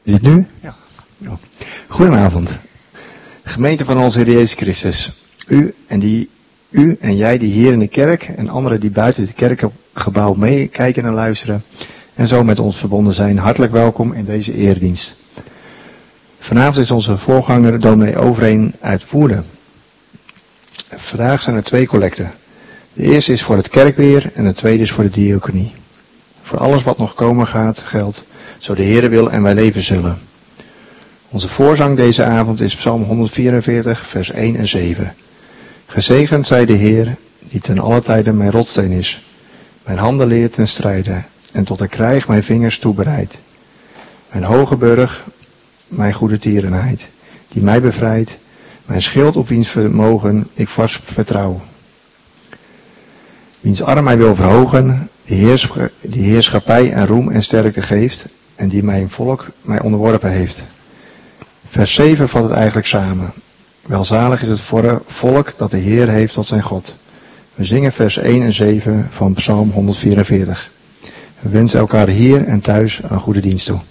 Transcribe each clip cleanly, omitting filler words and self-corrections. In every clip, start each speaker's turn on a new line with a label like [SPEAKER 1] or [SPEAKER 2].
[SPEAKER 1] Is het nu? Ja. Goedenavond. Gemeente van onze Heer Jezus Christus. U en jij die hier in de kerk en anderen die buiten het kerkgebouw meekijken en luisteren en zo met ons verbonden zijn, hartelijk welkom in deze eredienst. Vanavond is onze voorganger dominee Overeen uit Woerden. Vandaag zijn er 2 collecten. De eerste is voor het kerkbeheer en de tweede is voor de diaconie. Voor alles wat nog komen gaat, geldt, zo de Heere wil en wij leven zullen. Onze voorzang deze avond is Psalm 144, vers 1 en 7. Gezegend zij de Heer, die ten alle tijden mijn rotsteen is. Mijn handen leert ten strijde, en tot de krijg mijn vingers toebereid. Mijn hoge burg, mijn goede tierenheid, die mij bevrijdt. Mijn schild op wiens vermogen ik vast vertrouw. Wiens arm mij wil verhogen, die heerschappij en roem en sterkte geeft, en die mijn volk mij onderworpen heeft. Vers 7 vat het eigenlijk samen. Welzalig is het volk dat de Heer heeft tot zijn God. We zingen vers 1 en 7 van Psalm 144. We wensen elkaar hier en thuis een goede dienst toe.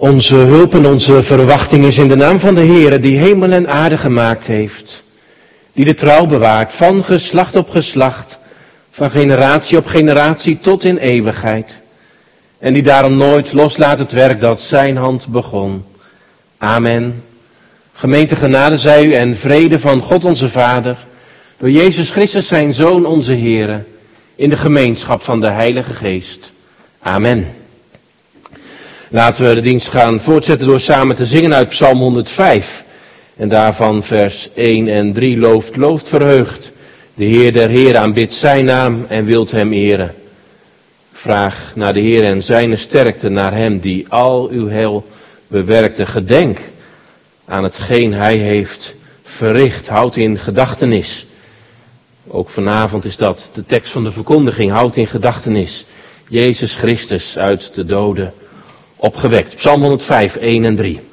[SPEAKER 2] Onze hulp en onze verwachting is in de naam van de Heere die hemel en aarde gemaakt heeft. Die de trouw bewaart van geslacht op geslacht, van generatie op generatie tot in eeuwigheid. En die daarom nooit loslaat het werk dat zijn hand begon. Amen. Gemeente genade zij u en vrede van God onze Vader, door Jezus Christus zijn Zoon onze Heere, in de gemeenschap van de Heilige Geest. Amen. Laten we de dienst gaan voortzetten door samen te zingen uit Psalm 105. En daarvan vers 1 en 3. Looft, verheugt. De Heer der Heeren aanbidt zijn naam en wilt hem eren. Vraag naar de Heer en zijne sterkte, naar hem die al uw heil bewerkte. Gedenk aan hetgeen hij heeft verricht. Houd in gedachtenis. Ook vanavond is dat de tekst van de verkondiging. Houd in gedachtenis Jezus Christus uit de doden opgewekt. Psalm 105, 1 en 3.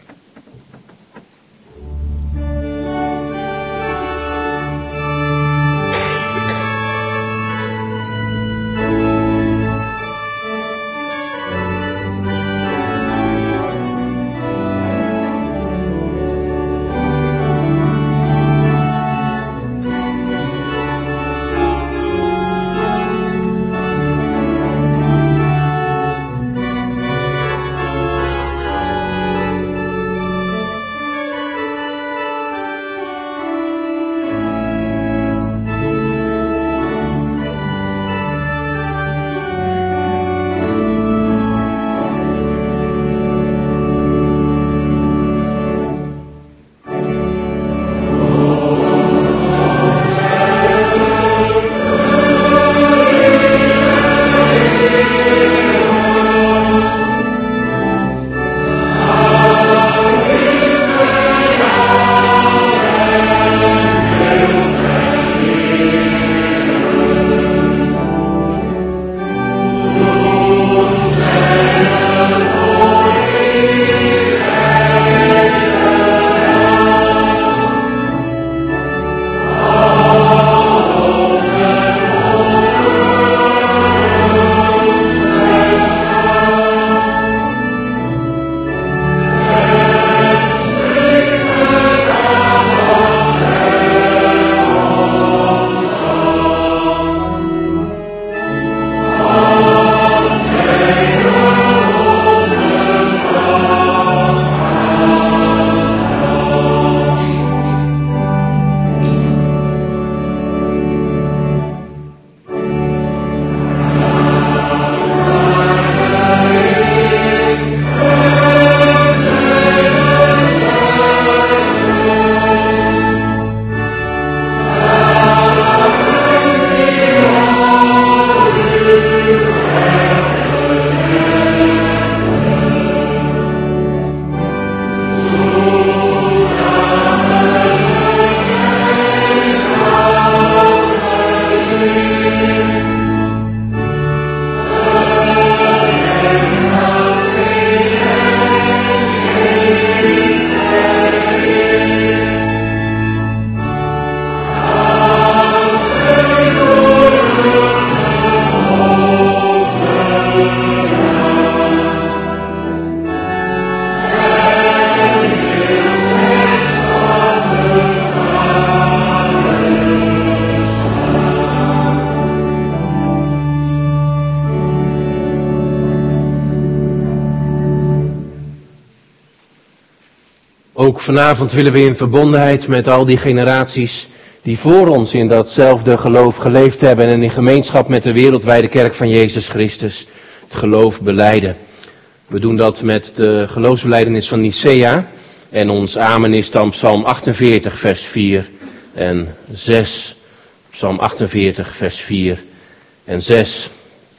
[SPEAKER 2] Ook vanavond willen we in verbondenheid met al die generaties die voor ons in datzelfde geloof geleefd hebben en in gemeenschap met de wereldwijde kerk van Jezus Christus het geloof belijden. We doen dat met de geloofsbelijdenis van Nicea en ons amen is dan Psalm 48 vers 4 en 6. Psalm 48 vers 4 en 6.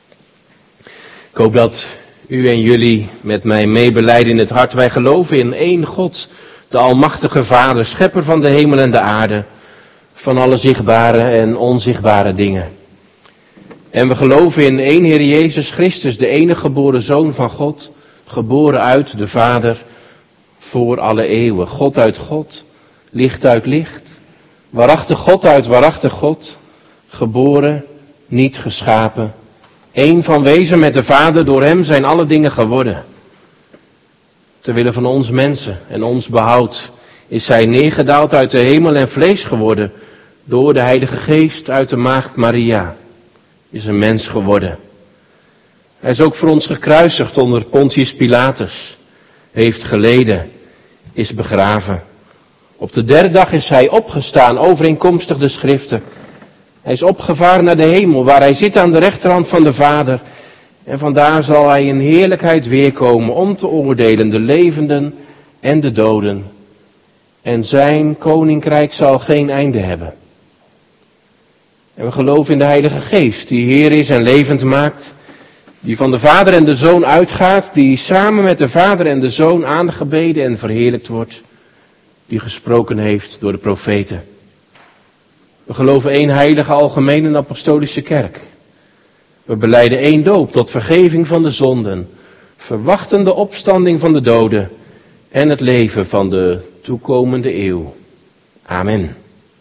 [SPEAKER 2] Ik hoop dat u en jullie met mij meebelijden in het hart. Wij geloven in één God, de Almachtige Vader, schepper van de hemel en de aarde, van alle zichtbare en onzichtbare dingen. En we geloven in één Heer Jezus Christus, de enige geboren Zoon van God, geboren uit de Vader voor alle eeuwen. God uit God, licht uit licht, waarachtig God uit waarachtig God, geboren, niet geschapen, één van wezen met de Vader, door hem zijn alle dingen geworden. Ter wille van ons mensen en ons behoud is hij neergedaald uit de hemel en vlees geworden. Door de Heilige Geest uit de maagd Maria is een mens geworden. Hij is ook voor ons gekruisigd onder Pontius Pilatus. Heeft geleden, is begraven. Op de derde dag is hij opgestaan, overeenkomstig de schriften. Hij is opgevaren naar de hemel, waar hij zit aan de rechterhand van de Vader. En vandaar zal hij in heerlijkheid weerkomen om te oordelen de levenden en de doden. En zijn koninkrijk zal geen einde hebben. En we geloven in de Heilige Geest, die Heer is en levend maakt. Die van de Vader en de Zoon uitgaat, die samen met de Vader en de Zoon aangebeden en verheerlijkt wordt. Die gesproken heeft door de profeten. We geloven één heilige algemene en apostolische kerk. We belijden één doop tot vergeving van de zonden, verwachten de opstanding van de doden en het leven van de toekomende eeuw. Amen.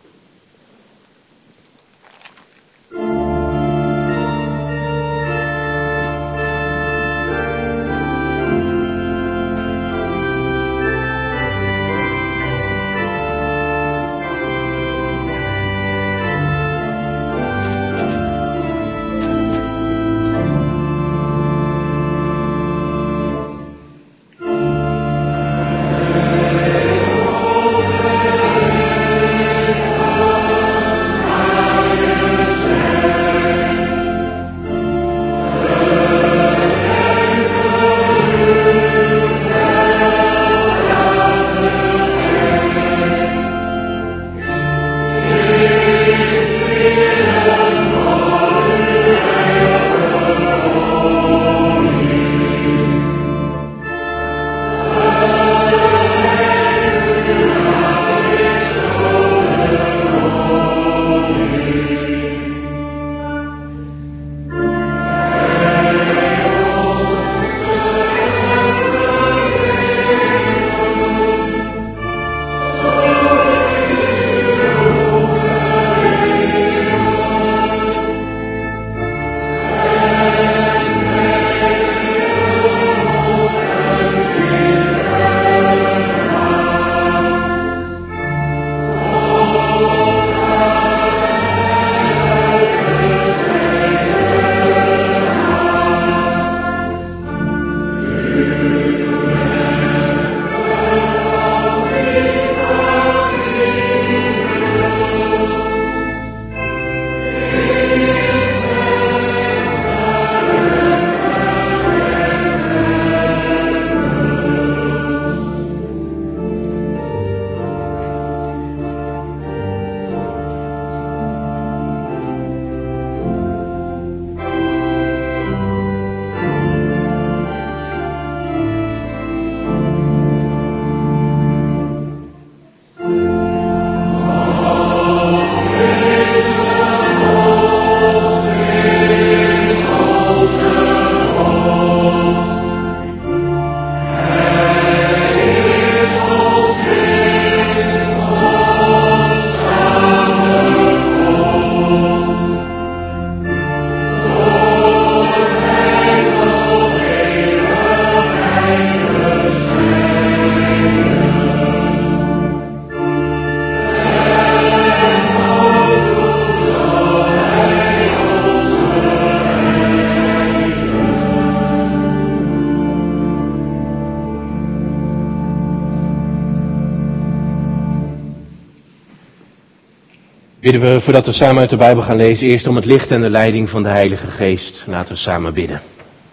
[SPEAKER 2] Bidden we, voordat we samen uit de Bijbel gaan lezen, eerst om het licht en de leiding van de Heilige Geest. Laten we samen bidden.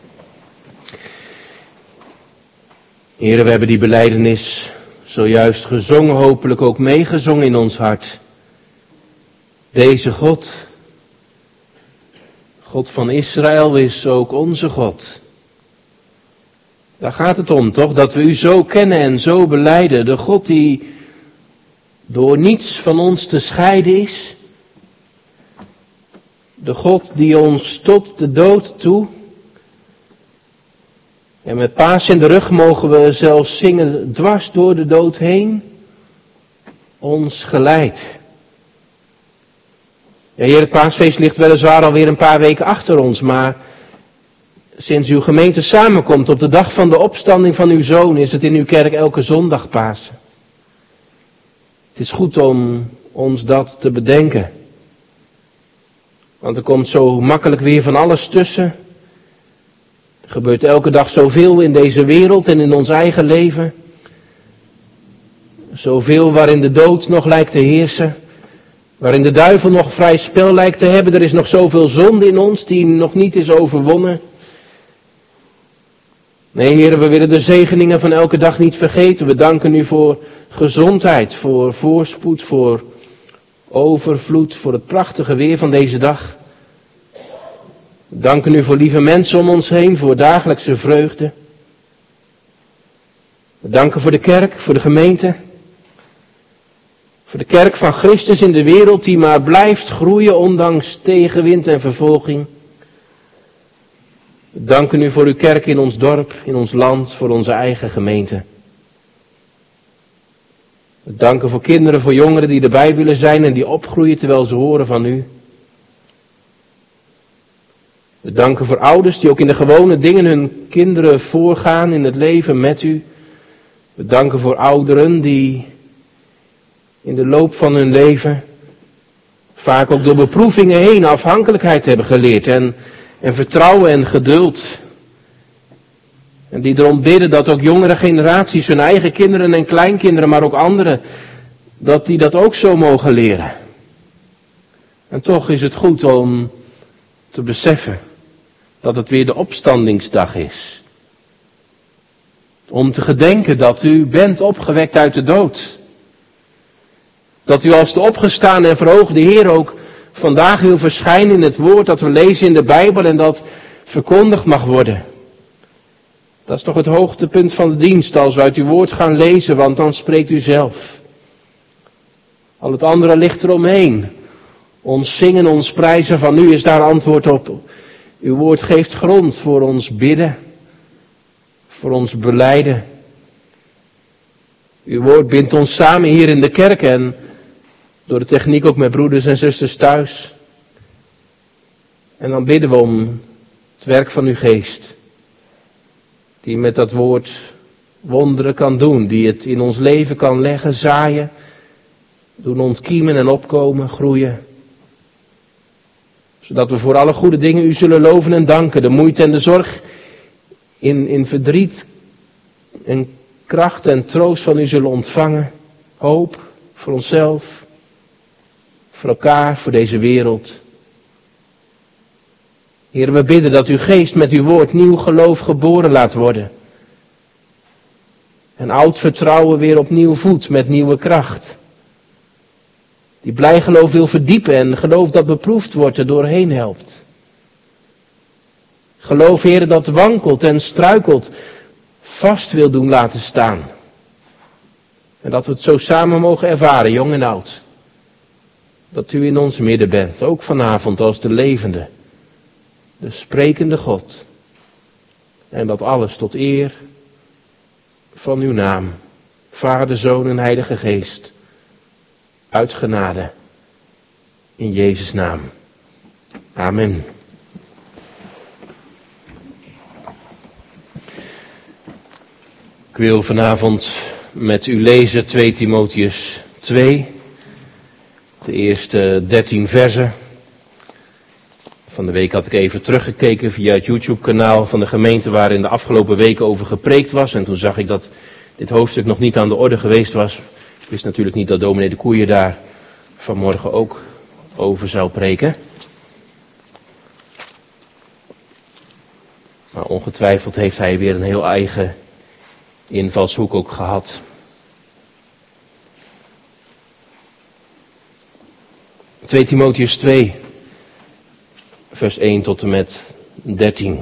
[SPEAKER 2] Heren, we hebben die belijdenis zojuist gezongen, hopelijk ook meegezongen in ons hart. Deze God, God van Israël, is ook onze God. Daar gaat het om, toch? Dat we u zo kennen en zo belijden. De God die door niets van ons te scheiden is. De God die ons tot de dood toe. En met Paas in de rug mogen we zelfs zingen, dwars door de dood heen, ons geleidt. Ja, Heer, het Paasfeest ligt weliswaar alweer een paar weken achter ons, maar sinds uw gemeente samenkomt op de dag van de opstanding van uw Zoon, is het in uw kerk elke zondag Pasen. Het is goed om ons dat te bedenken. Want er komt zo makkelijk weer van alles tussen. Er gebeurt elke dag zoveel in deze wereld en in ons eigen leven. Zoveel waarin de dood nog lijkt te heersen. Waarin de duivel nog vrij spel lijkt te hebben. Er is nog zoveel zonde in ons die nog niet is overwonnen. Nee, heren, we willen de zegeningen van elke dag niet vergeten. We danken u voor gezondheid, voor voorspoed, voor overvloed, voor het prachtige weer van deze dag. We danken u voor lieve mensen om ons heen, voor dagelijkse vreugde. We danken voor de kerk, voor de gemeente. Voor de kerk van Christus in de wereld die maar blijft groeien ondanks tegenwind en vervolging. We danken u voor uw kerk in ons dorp, in ons land, voor onze eigen gemeente. We danken voor kinderen, voor jongeren die erbij willen zijn en die opgroeien terwijl ze horen van u. We danken voor ouders die ook in de gewone dingen hun kinderen voorgaan in het leven met u. We danken voor ouderen die in de loop van hun leven vaak ook door beproevingen heen afhankelijkheid hebben geleerd en vertrouwen en geduld. En die erom bidden dat ook jongere generaties, hun eigen kinderen en kleinkinderen, maar ook anderen, dat die dat ook zo mogen leren. En toch is het goed om te beseffen dat het weer de opstandingsdag is. Om te gedenken dat u bent opgewekt uit de dood. Dat u als de opgestane en verhoogde Heer ook vandaag wil verschijnen in het woord dat we lezen in de Bijbel en dat verkondigd mag worden. Dat is toch het hoogtepunt van de dienst als we uit uw woord gaan lezen, want dan spreekt u zelf. Al het andere ligt eromheen. Ons zingen, ons prijzen van u is daar antwoord op. Uw woord geeft grond voor ons bidden, voor ons belijden. Uw woord bindt ons samen hier in de kerk en door de techniek ook met broeders en zusters thuis. En dan bidden we om het werk van uw geest. Die met dat woord wonderen kan doen. Die het in ons leven kan leggen, zaaien. Doen ontkiemen en opkomen, groeien. Zodat we voor alle goede dingen u zullen loven en danken. De moeite en de zorg in verdriet en kracht en troost van u zullen ontvangen. Hoop voor onszelf. Voor elkaar, voor deze wereld. Heer, we bidden dat uw geest met uw woord nieuw geloof geboren laat worden. En oud vertrouwen weer opnieuw voedt met nieuwe kracht. Die blijgeloof wil verdiepen en geloof dat beproefd wordt er doorheen helpt. Geloof, Heer, dat wankelt en struikelt, vast wil doen laten staan. En dat we het zo samen mogen ervaren, jong en oud. Dat u in ons midden bent, ook vanavond als de levende, de sprekende God. En dat alles tot eer van uw naam, Vader, Zoon en Heilige Geest, uit genade, in Jezus' naam. Amen. Ik wil vanavond met u lezen 2 Timotheüs 2, de eerste 13 versen. Van de week had ik even teruggekeken via het YouTube-kanaal van de gemeente waarin de afgelopen weken over gepreekt was. En toen zag ik dat dit hoofdstuk nog niet aan de orde geweest was. Ik wist natuurlijk niet dat dominee de Koeier daar vanmorgen ook over zou preken. Maar ongetwijfeld heeft hij weer een heel eigen invalshoek ook gehad. 2 Timotheüs 2, vers 1 tot en met 13.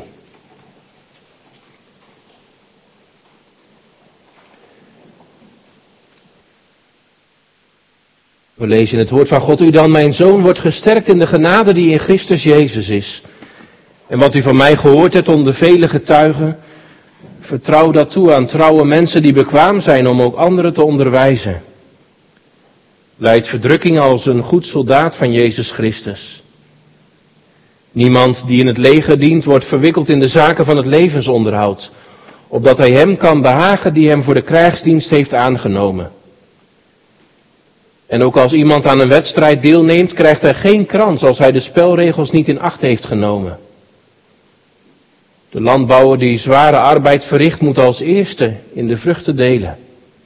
[SPEAKER 2] We lezen in het woord van God: U dan, mijn zoon, wordt gesterkt in de genade die in Christus Jezus is. En wat u van mij gehoord hebt onder vele getuigen, vertrouw dat toe aan trouwe mensen die bekwaam zijn om ook anderen te onderwijzen. Lijd verdrukking als een goed soldaat van Jezus Christus. Niemand die in het leger dient wordt verwikkeld in de zaken van het levensonderhoud, opdat hij hem kan behagen die hem voor de krijgsdienst heeft aangenomen. En ook als iemand aan een wedstrijd deelneemt, krijgt hij geen krans als hij de spelregels niet in acht heeft genomen. De landbouwer die zware arbeid verricht, moet als eerste in de vruchten delen.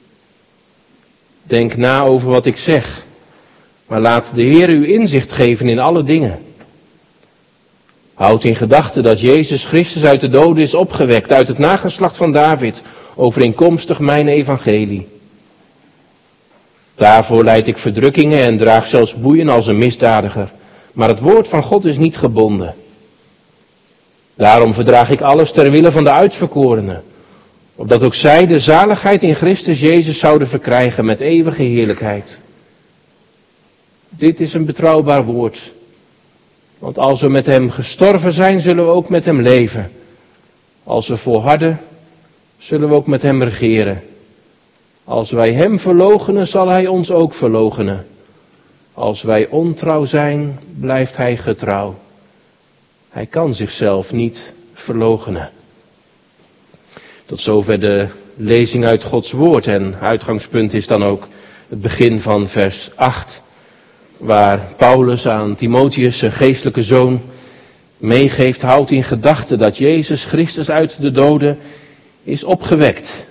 [SPEAKER 2] Denk na over wat ik zeg, maar laat de Heer u inzicht geven in alle dingen. Houd in gedachten dat Jezus Christus uit de doden is opgewekt, uit het nageslacht van David, overeenkomstig mijn evangelie. Daarvoor lijd ik verdrukkingen en draag zelfs boeien als een misdadiger, maar het woord van God is niet gebonden. Daarom verdraag ik alles ter wille van de uitverkorenen, opdat ook zij de zaligheid in Christus Jezus zouden verkrijgen met eeuwige heerlijkheid. Dit is een betrouwbaar woord, want als we met hem gestorven zijn, zullen we ook met hem leven. Als we volharden, zullen we ook met hem regeren. Als wij hem verloochenen, zal hij ons ook verloochenen. Als wij ontrouw zijn, blijft hij getrouw. Hij kan zichzelf niet verloochenen. Tot zover de lezing uit Gods woord en uitgangspunt is dan ook het begin van vers 8, waar Paulus aan Timotheus, zijn geestelijke zoon, meegeeft, houdt in gedachten dat Jezus Christus uit de doden is opgewekt.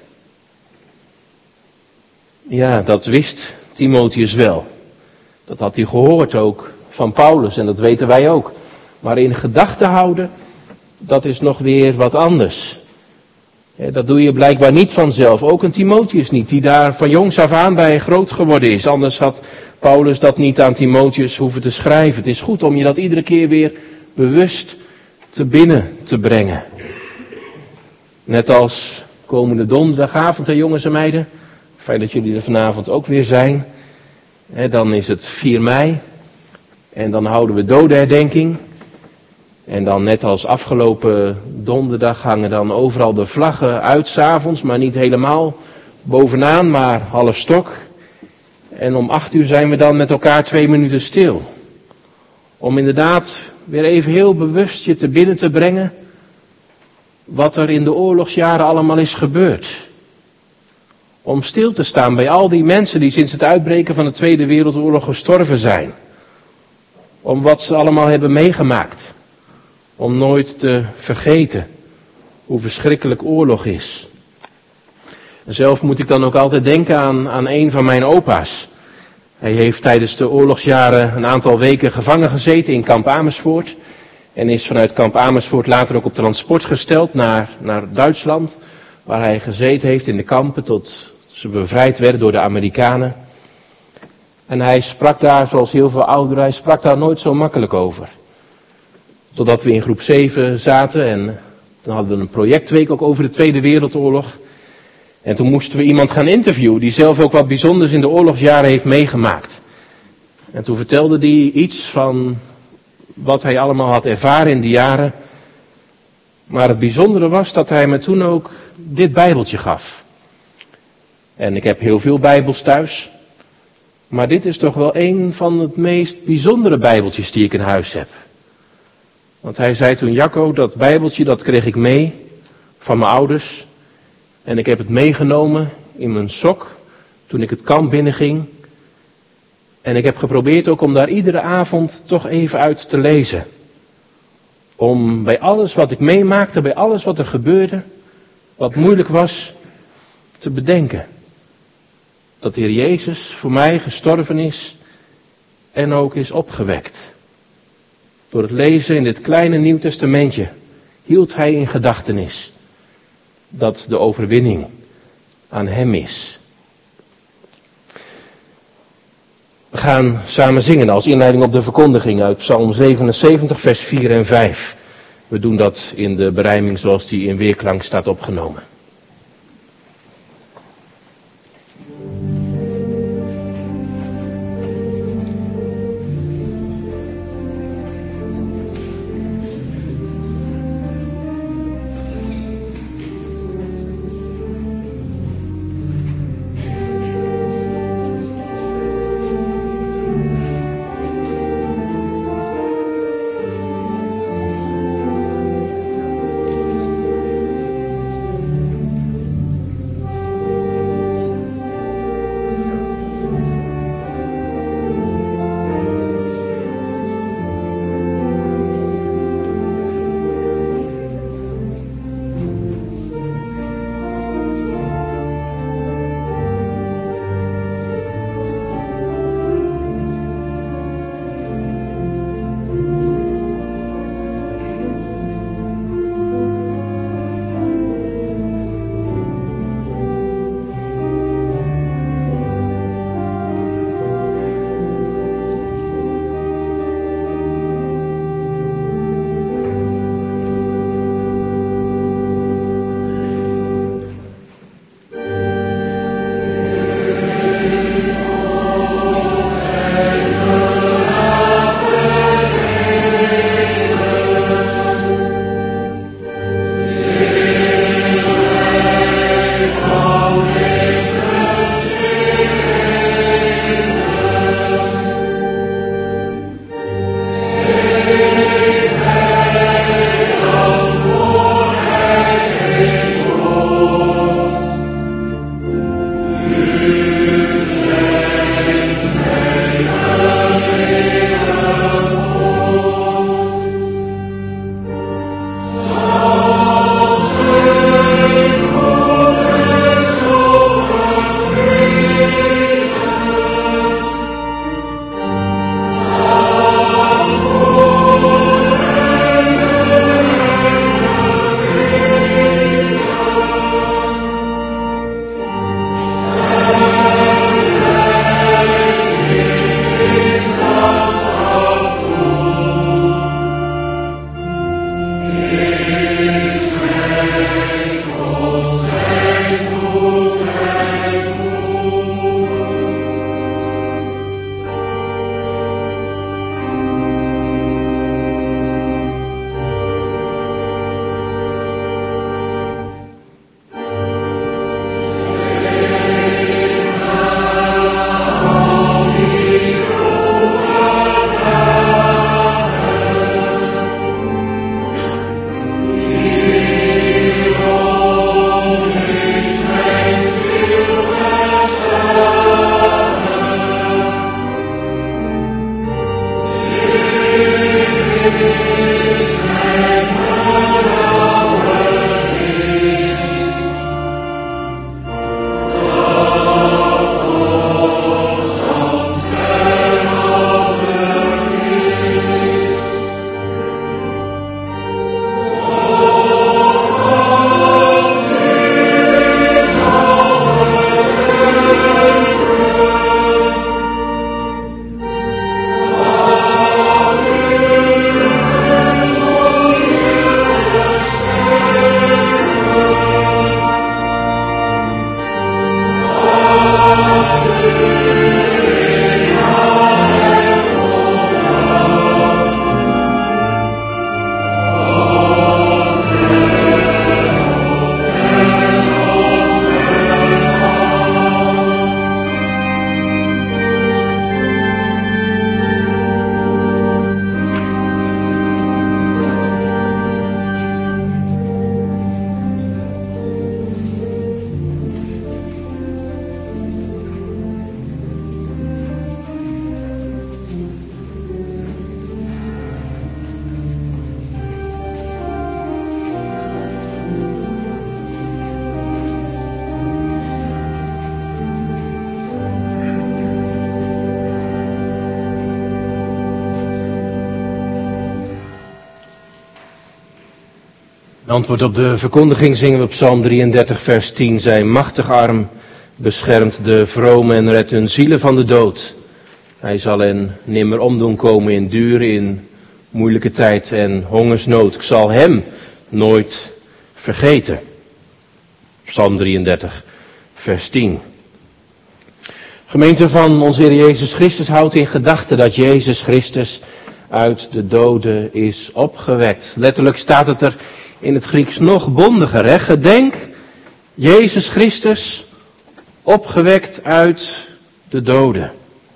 [SPEAKER 2] Ja, dat wist Timotheus wel. Dat had hij gehoord ook van Paulus en dat weten wij ook. Maar in gedachten houden, dat is nog weer wat anders. Dat doe je blijkbaar niet vanzelf. Ook een Timotheus niet, die daar van jongs af aan bij groot geworden is. Anders had Paulus dat niet aan Timotheus hoeven te schrijven. Het is goed om je dat iedere keer weer bewust te binnen te brengen. Net als komende donderdagavond, jongens en meiden. Fijn dat jullie er vanavond ook weer zijn. Dan is het 4 mei. En dan houden we dodenherdenking. En dan net als afgelopen donderdag hangen dan overal de vlaggen uit 's avonds, maar niet helemaal bovenaan, maar half stok. En om 8 uur zijn we dan met elkaar 2 minuten stil. Om inderdaad weer even heel bewust je te binnen te brengen wat er in de oorlogsjaren allemaal is gebeurd. Om stil te staan bij al die mensen die sinds het uitbreken van de Tweede Wereldoorlog gestorven zijn. Om wat ze allemaal hebben meegemaakt. Om nooit te vergeten hoe verschrikkelijk oorlog is. En zelf moet ik dan ook altijd denken aan een van mijn opa's. Hij heeft tijdens de oorlogsjaren een aantal weken gevangen gezeten in kamp Amersfoort. En is vanuit kamp Amersfoort later ook op transport gesteld naar Duitsland. Waar hij gezeten heeft in de kampen tot ze bevrijd werden door de Amerikanen. En hij sprak daar, zoals heel veel ouderen, hij sprak daar nooit zo makkelijk over. Totdat we in groep 7 zaten en toen hadden we een projectweek ook over de Tweede Wereldoorlog. En toen moesten we iemand gaan interviewen die zelf ook wat bijzonders in de oorlogsjaren heeft meegemaakt. En toen vertelde hij iets van wat hij allemaal had ervaren in die jaren. Maar het bijzondere was dat hij me toen ook dit bijbeltje gaf. En ik heb heel veel bijbels thuis. Maar dit is toch wel een van het meest bijzondere bijbeltjes die ik in huis heb. Want hij zei toen, Jacco, dat bijbeltje dat kreeg ik mee van mijn ouders. En ik heb het meegenomen in mijn sok toen ik het kamp binnenging. En ik heb geprobeerd ook om daar iedere avond toch even uit te lezen. Om bij alles wat ik meemaakte, bij alles wat er gebeurde, wat moeilijk was, te bedenken. Dat de Heer Jezus voor mij gestorven is en ook is opgewekt. Door het lezen in dit kleine Nieuw Testamentje hield hij in gedachtenis dat de overwinning aan hem is. We gaan samen zingen als inleiding op de verkondiging uit Psalm 77, vers 4 en 5. We doen dat in de berijming zoals die in weerklank staat opgenomen. Antwoord op de verkondiging zingen we Psalm 33 vers 10. Zijn machtige arm beschermt de vromen en redt hun zielen van de dood. Hij zal hen nimmer omdoen komen in duur, in moeilijke tijd en hongersnood. Ik zal hem nooit vergeten. Psalm 33 vers 10. Gemeente van onze Heer Jezus Christus houdt in gedachten dat Jezus Christus uit de doden is opgewekt. Letterlijk staat het er in het Grieks nog bondiger, hè? Gedenk, Jezus Christus opgewekt uit de doden.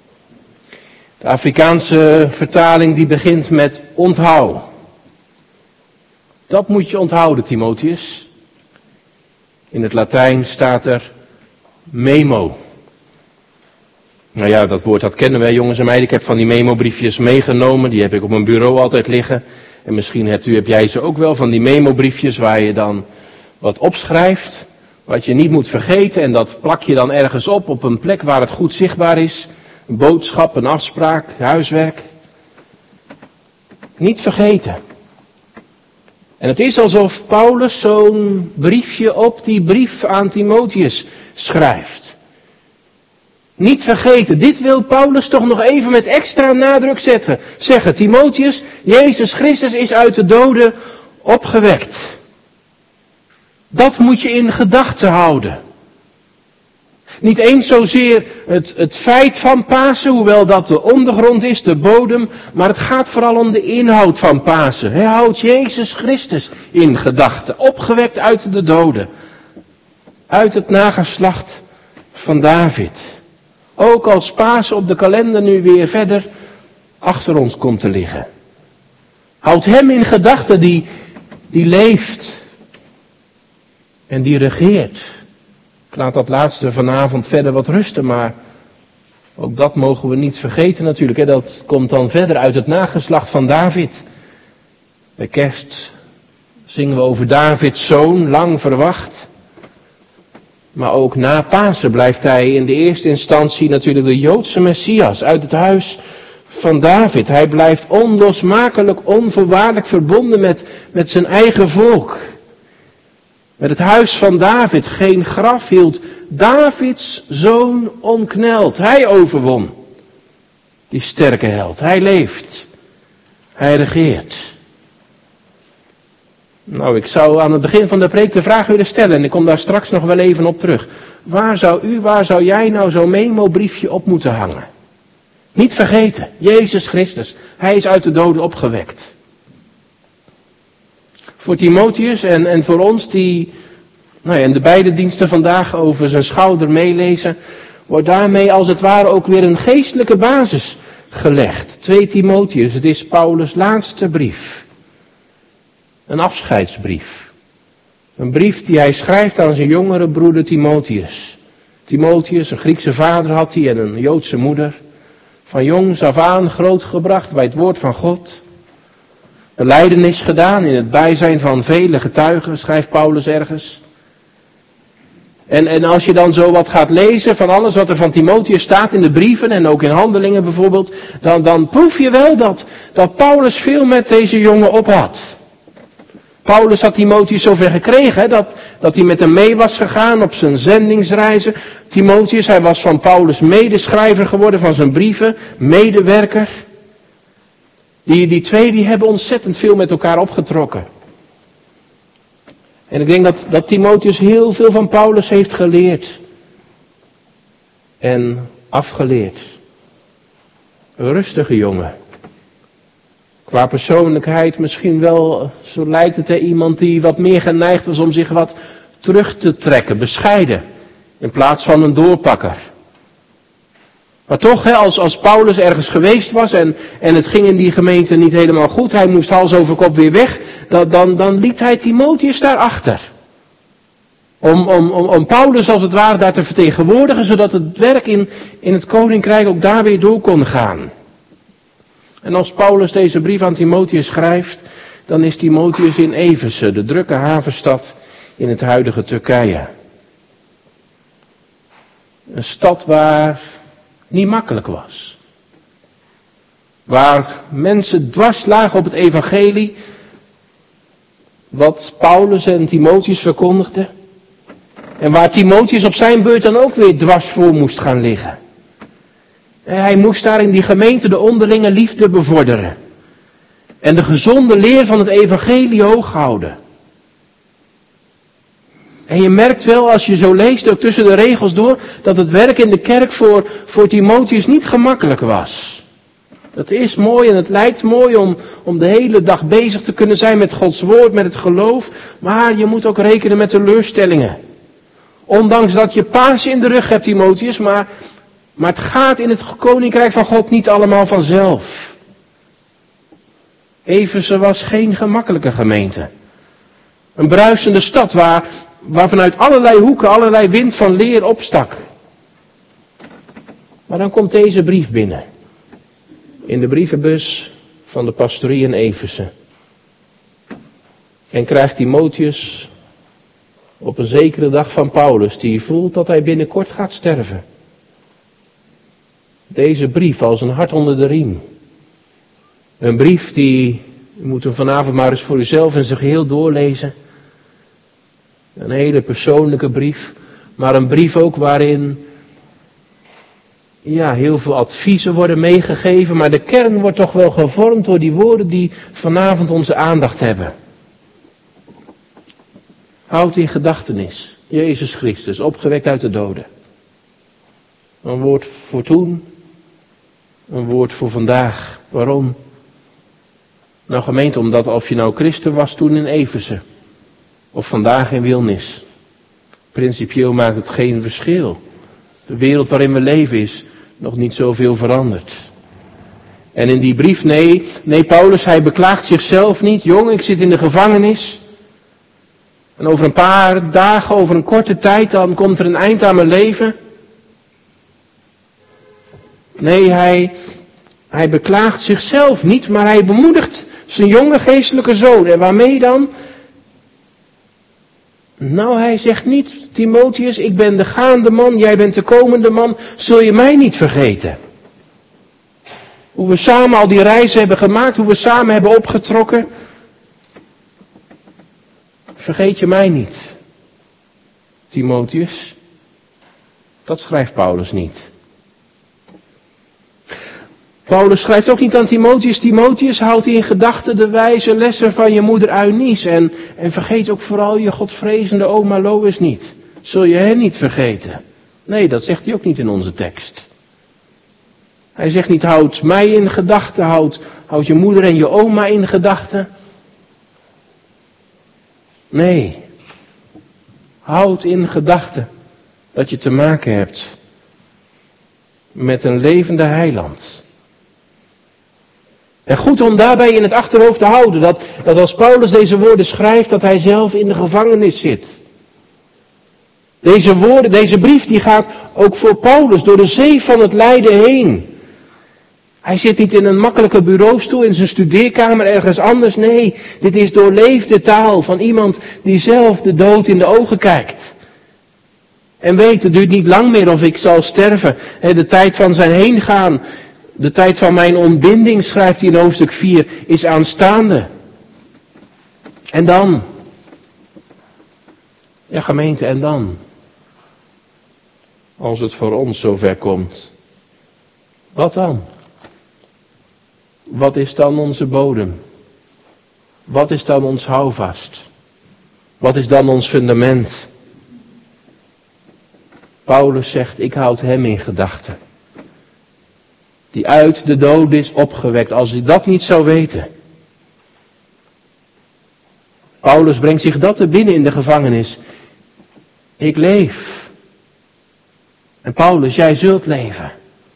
[SPEAKER 2] De Afrikaanse vertaling die begint met onthoud. Dat moet je onthouden, Timotheus. In het Latijn staat er memo. Nou ja, dat woord dat kennen wij, jongens en meiden. Ik heb van die memobriefjes meegenomen, die heb ik op mijn bureau altijd liggen. En misschien heb jij ze ook wel, van die memobriefjes waar je dan wat opschrijft, wat je niet moet vergeten. En dat plak je dan ergens op een plek waar het goed zichtbaar is. Een boodschap, een afspraak, huiswerk. Niet vergeten. En het is alsof Paulus zo'n briefje op die brief aan Timotheus schrijft. Niet vergeten, dit wil Paulus toch nog even met extra nadruk zeggen. Timotheus, Jezus Christus is uit de doden opgewekt. Dat moet je in gedachten houden. Niet eens zozeer het feit van Pasen, hoewel dat de ondergrond is, de bodem, maar het gaat vooral om de inhoud van Pasen. Hij houdt Jezus Christus in gedachten, opgewekt uit de doden. Uit het nageslacht van David. Ook als Pasen op de kalender nu weer verder achter ons komt te liggen. Houd hem in gedachten die leeft en die regeert. Ik laat dat laatste vanavond verder wat rusten, maar ook dat mogen we niet vergeten natuurlijk. Hè? Dat komt dan verder uit het nageslacht van David. Bij kerst zingen we over Davids zoon, lang verwacht. Maar ook na Pasen blijft hij in de eerste instantie natuurlijk de Joodse Messias uit het huis van David. Hij blijft onlosmakelijk, onvoorwaardelijk verbonden met zijn eigen volk. Met het huis van David. Geen graf hield Davids zoon omkneld. Hij overwon. Die sterke held. Hij leeft. Hij regeert. Nou, ik zou aan het begin van de preek de vraag willen stellen. En ik kom daar straks nog wel even op terug. Waar zou jij nou zo'n memobriefje op moeten hangen? Niet vergeten. Jezus Christus. Hij is uit de doden opgewekt. Voor Timotheus en voor ons die in de beide diensten vandaag over zijn schouder meelezen, wordt daarmee als het ware ook weer een geestelijke basis gelegd. 2 Timotheus, het is Paulus' laatste brief. Een afscheidsbrief. Een brief die hij schrijft aan zijn jongere broeder Timotheus. Timotheus, een Griekse vader had hij en een Joodse moeder. Van jongs af aan grootgebracht bij het woord van God. Een lijdenis gedaan in het bijzijn van vele getuigen, schrijft Paulus ergens. En als je dan zo wat gaat lezen van alles wat er van Timotheus staat in de brieven en ook in Handelingen bijvoorbeeld, dan proef je wel dat Paulus veel met deze jongen op had. Paulus had Timotheus zover gekregen dat hij met hem mee was gegaan op zijn zendingsreizen. Timotheus, hij was van Paulus medeschrijver geworden van zijn brieven, medewerker. Die twee die hebben ontzettend veel met elkaar opgetrokken. En ik denk dat Timotheus heel veel van Paulus heeft geleerd. En afgeleerd. Een rustige jongen. Qua persoonlijkheid misschien wel, zo lijkt het, iemand die wat meer geneigd was om zich wat terug te trekken, bescheiden. In plaats van een doorpakker. Maar toch, als Paulus ergens geweest was en het ging in die gemeente niet helemaal goed, hij moest hals over kop weer weg, dan liet hij Timotheus daarachter. Om Paulus als het ware daar te vertegenwoordigen, zodat het werk in het koninkrijk ook daar weer door kon gaan. En als Paulus deze brief aan Timotheus schrijft, dan is Timotheus in Efeze, de drukke havenstad in het huidige Turkije. Een stad waar niet makkelijk was. Waar mensen dwars lagen op het evangelie, wat Paulus en Timotheus verkondigden. En waar Timotheus op zijn beurt dan ook weer dwars voor moest gaan liggen. En hij moest daar in die gemeente de onderlinge liefde bevorderen. En de gezonde leer van het evangelie hoog houden. En je merkt wel, als je zo leest, ook tussen de regels door, dat het werk in de kerk voor Timotheus niet gemakkelijk was. Het is mooi en het lijkt mooi om de hele dag bezig te kunnen zijn met Gods woord, met het geloof. Maar je moet ook rekenen met teleurstellingen. Ondanks dat je Pasen in de rug hebt, Timotheus, maar het gaat in het koninkrijk van God niet allemaal vanzelf. Efeze was geen gemakkelijke gemeente. Een bruisende stad waar vanuit allerlei hoeken allerlei wind van leer opstak. Maar dan komt deze brief binnen. In de brievenbus van de pastorie in Efeze. En krijgt Timotheus op een zekere dag van Paulus, die voelt dat hij binnenkort gaat sterven. Deze brief als een hart onder de riem. Een brief die, u moet hem vanavond maar eens voor uzelf in zijn geheel doorlezen. Een hele persoonlijke brief, maar een brief ook waarin heel veel adviezen worden meegegeven, maar de kern wordt toch wel gevormd door die woorden die vanavond onze aandacht hebben. Houd in gedachtenis, Jezus Christus, opgewekt uit de doden. Een woord voor toen, een woord voor vandaag. Waarom? Nou gemeente, omdat of je nou christen was toen in Efeze, of vandaag in Wilnis. Principieel maakt het geen verschil. De wereld waarin we leven is nog niet zoveel veranderd. En in die brief, nee, Paulus, hij beklaagt zichzelf niet. Jong, ik zit in de gevangenis. En over een paar dagen, over een korte tijd, dan komt er een eind aan mijn leven. Nee, hij beklaagt zichzelf niet, maar hij bemoedigt zijn jonge geestelijke zoon. En waarmee dan? Nou, hij zegt niet, Timotheus, ik ben de gaande man, jij bent de komende man, zul je mij niet vergeten. Hoe we samen al die reizen hebben gemaakt, hoe we samen hebben opgetrokken. Vergeet je mij niet, Timotheus. Dat schrijft Paulus niet. Paulus schrijft ook niet aan Timotheus, Timotheus, houd in gedachten de wijze lessen van je moeder Eunice en vergeet ook vooral je godvrezende oma Lois niet. Zul je hen niet vergeten? Nee, dat zegt hij ook niet in onze tekst. Hij zegt niet, houd mij in gedachten, houd je moeder en je oma in gedachten. Nee, houd in gedachten dat je te maken hebt met een levende heiland. En goed om daarbij in het achterhoofd te houden dat als Paulus deze woorden schrijft, dat hij zelf in de gevangenis zit. Deze brief die gaat ook voor Paulus door de zee van het lijden heen. Hij zit niet in een makkelijke bureaustoel in zijn studeerkamer ergens anders. Nee, dit is doorleefde taal van iemand die zelf de dood in de ogen kijkt. En weet, het duurt niet lang meer of ik zal sterven. De tijd van zijn heengaan, de tijd van mijn ontbinding, schrijft hij in hoofdstuk 4, is aanstaande. En dan? Ja, gemeente, en dan? Als het voor ons zover komt. Wat dan? Wat is dan onze bodem? Wat is dan ons houvast? Wat is dan ons fundament? Paulus zegt, ik houd hem in gedachten. Die uit de dood is opgewekt, als hij dat niet zou weten. Paulus brengt zich dat te binnen in de gevangenis. Ik leef. En Paulus, jij zult leven.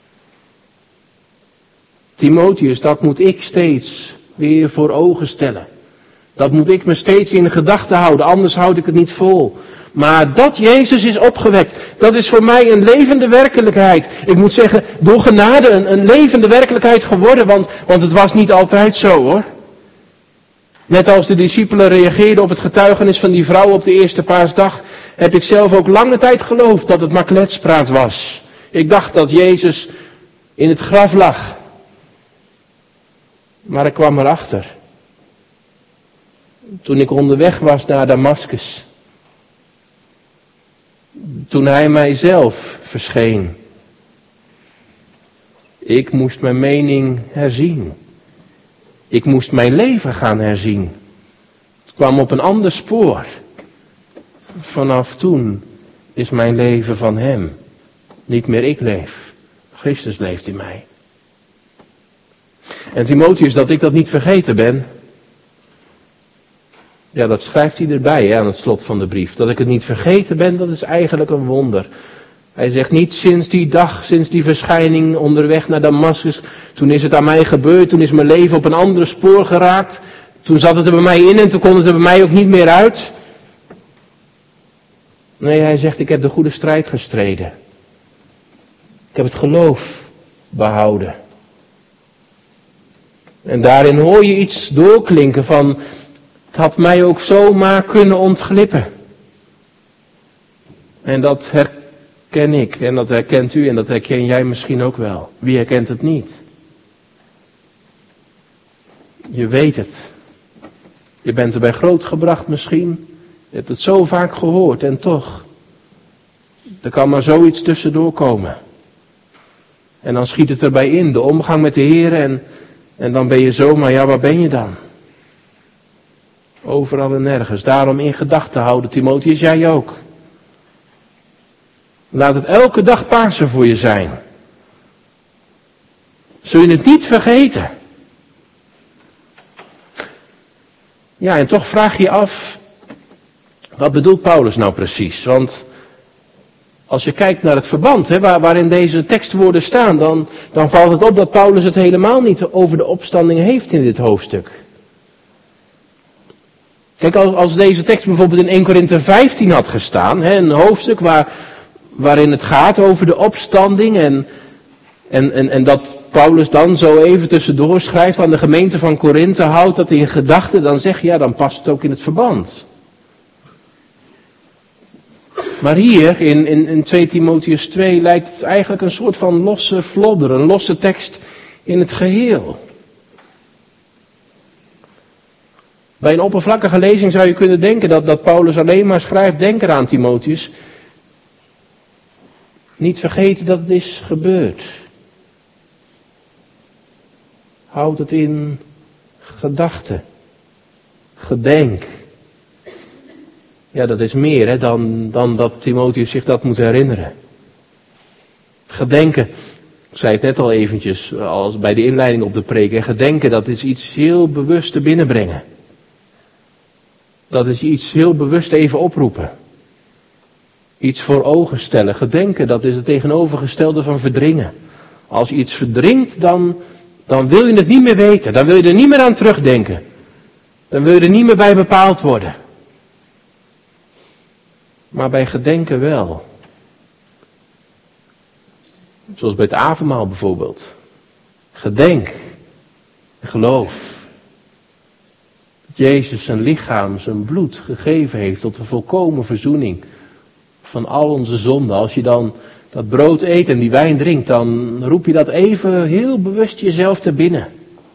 [SPEAKER 2] Timotheus, dat moet ik steeds weer voor ogen stellen. Dat moet ik me steeds in gedachten houden, anders houd ik het niet vol. Maar dat Jezus is opgewekt, dat is voor mij een levende werkelijkheid. Ik moet zeggen, door genade een levende werkelijkheid geworden, want het was niet altijd zo hoor. Net als de discipelen reageerden op het getuigenis van die vrouw op de eerste paasdag, heb ik zelf ook lange tijd geloofd dat het maar kletspraat was. Ik dacht dat Jezus in het graf lag. Maar ik kwam erachter. Toen ik onderweg was naar Damaskus. Toen hij mijzelf verscheen. Ik moest mijn mening herzien. Ik moest mijn leven gaan herzien. Het kwam op een ander spoor. Vanaf toen is mijn leven van hem. Niet meer ik leef. Christus leeft in mij. En Timotheus, dat ik dat niet vergeten ben. Ja, dat schrijft hij erbij aan het slot van de brief. Dat ik het niet vergeten ben, dat is eigenlijk een wonder. Hij zegt niet sinds die dag, sinds die verschijning onderweg naar Damaskus. Toen is het aan mij gebeurd, toen is mijn leven op een andere spoor geraakt. Toen zat het er bij mij in en toen kon het er bij mij ook niet meer uit. Nee, hij zegt, ik heb de goede strijd gestreden. Ik heb het geloof behouden. En daarin hoor je iets doorklinken van, het had mij ook zomaar kunnen ontglippen. En dat herken ik en dat herkent u en dat herken jij misschien ook wel. Wie herkent het niet? Je weet het. Je bent erbij grootgebracht misschien. Je hebt het zo vaak gehoord en toch. Er kan maar zoiets tussendoor komen. En dan schiet het erbij in, de omgang met de Heer en dan ben je zomaar, ja waar ben je dan? Overal en nergens. Daarom in gedachten houden, Timotheus, jij ook. Laat het elke dag Pasen voor je zijn. Zul je het niet vergeten? Ja, en toch vraag je af, wat bedoelt Paulus nou precies? Want als je kijkt naar het verband waarin deze tekstwoorden staan, dan valt het op dat Paulus het helemaal niet over de opstanding heeft in dit hoofdstuk. Kijk, als deze tekst bijvoorbeeld in 1 Korinthe 15 had gestaan, een hoofdstuk waarin het gaat over de opstanding en dat Paulus dan zo even tussendoor schrijft aan de gemeente van Korinthe, houdt dat in gedachten, dan zeg je, ja, dan past het ook in het verband. Maar hier, in 2 Timotheus 2, lijkt het eigenlijk een soort van losse flodder, een losse tekst in het geheel. Bij een oppervlakkige lezing zou je kunnen denken dat Paulus alleen maar schrijft, denk eraan Timotheus. Niet vergeten dat het is gebeurd. Houd het in gedachten. Gedenk. Ja, dat is meer dan dat Timotheus zich dat moet herinneren. Gedenken, ik zei het net al eventjes, als bij de inleiding op de preek. Gedenken, dat is iets heel bewust te binnenbrengen. Dat is iets heel bewust even oproepen. Iets voor ogen stellen. Gedenken, dat is het tegenovergestelde van verdringen. Als je iets verdringt, dan wil je het niet meer weten. Dan wil je er niet meer aan terugdenken. Dan wil je er niet meer bij bepaald worden. Maar bij gedenken wel. Zoals bij het avondmaal bijvoorbeeld. Gedenk en geloof dat Jezus zijn lichaam, zijn bloed gegeven heeft tot de volkomen verzoening van al onze zonden. Als je dan dat brood eet en die wijn drinkt, dan roep je dat even heel bewust jezelf te binnen.